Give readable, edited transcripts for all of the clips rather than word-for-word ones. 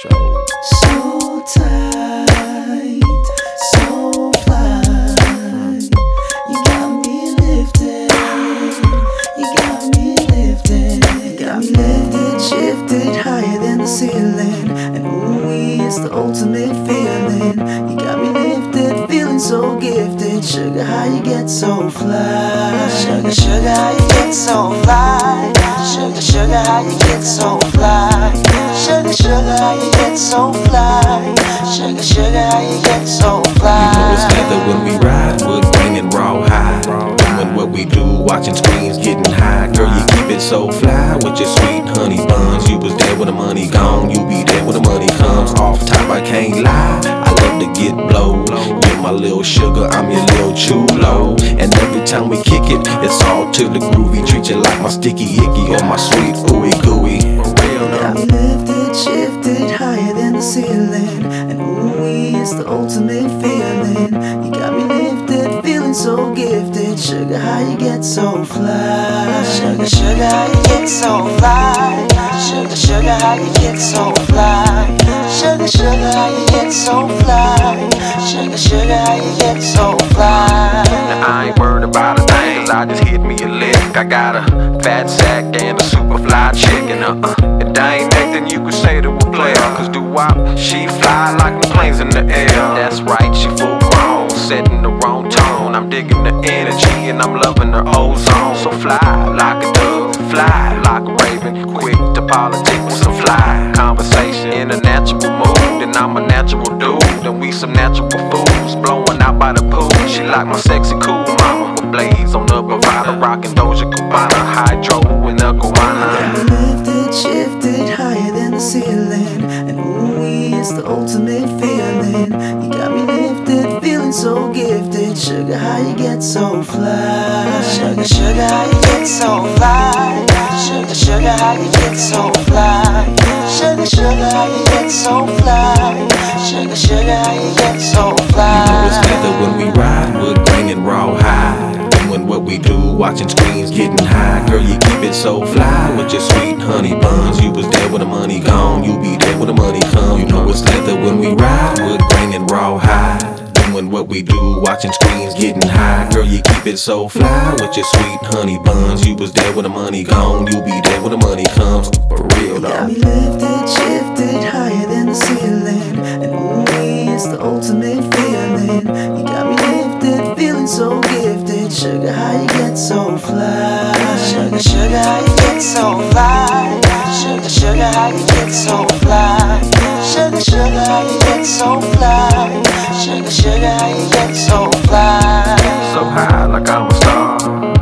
show. So tight, so fly. You got me lifted, you got me lifted, you got me lifted, shifted higher than the ceiling. And ooh, it's the ultimate feeling. You got me lifted, feeling so gifted. Sugar, how you get so fly? Sugar, sugar, how you get so fly? Sugar, sugar, how you get so fly? Sugar, sugar, how you get so fly? Sugar, sugar, how you get so fly? You know it's leather when we ride, wood grain and raw high. Doing what we do, watching screens, getting high. Girl, you keep it so fly with your sweet honey buns. You was there when the money gone, you be there when the money comes. Off top, I can't lie, I love to get blowed. You're my little sugar, I'm your little chulo. And every time we kick it, it's all to the groovy. Treat you like my sticky icky or my sweet ooey gooey. Got me lifted, shifted higher than the ceiling. And ooh, it's the ultimate feeling. You got me lifted, feeling so gifted. Sugar, how you get so fly? Sugar, sugar, how you get so fly? Sugar, sugar, how you get so fly? Sugar, sugar, how you get so fly? Sugar, sugar, how you get so fly? Now I ain't worried about a thing, cause I just hit me a lick. I got a fat sack and a super fly chicken. If there ain't nothing you can say to a player, cause doo-wop, she fly like the planes in the air. That's right, she full grown, setting the wrong tone. I'm digging the energy and I'm loving her ozone. So fly like a dove, fly like a raven, quick to politic with some fly conversation in a natural mood. And I'm a natural dude, and we some natural fools blowing out by the pool. She like my sexy cool mama with blades on the bravado, rocking Doja Cubana, hydro in the Guana. Got me lifted, shifted higher than the ceiling. And ooh, it's the ultimate feeling. You got me lifted, feeling so gifted. Sugar, how you get so fly? Sugar, sugar, how you get so fly? Sugar, sugar, how you get so fly? Sugar, sugar, how you get so fly? Sugar, sugar, how you get so fly? You know it's leather when we ride, wood grain and raw high. Doing what we do, watching screens, getting high. Girl, you keep it so fly with your sweet honey buns. You was there when the money gone, you be there when the money come. You know it's leather when we ride, wood grain and raw high. Doing what we do, watching screens, getting high. Girl, you keep it so fly with your sweet honey buns. You was there when the money gone, you be there when the money comes. For real though. Got me lifted, shifted higher than the ceiling. And ooh, it's the ultimate feeling. You got me lifted, feeling so gifted. Sugar, how you get so fly? Sugar, sugar, how you get so fly? Sugar, sugar, how you get so fly? Sugar, sugar, how you get so fly? Sugar, sugar, how you get so fly? So high like I'm a star,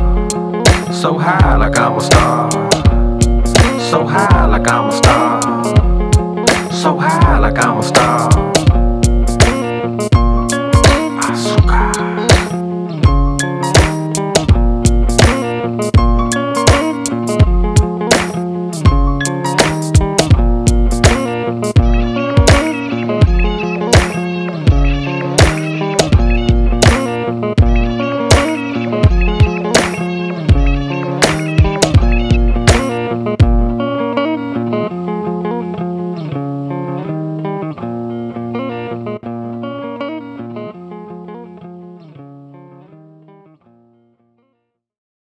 so high like I'm a star, so high like I'm a star, so high like I'm a star.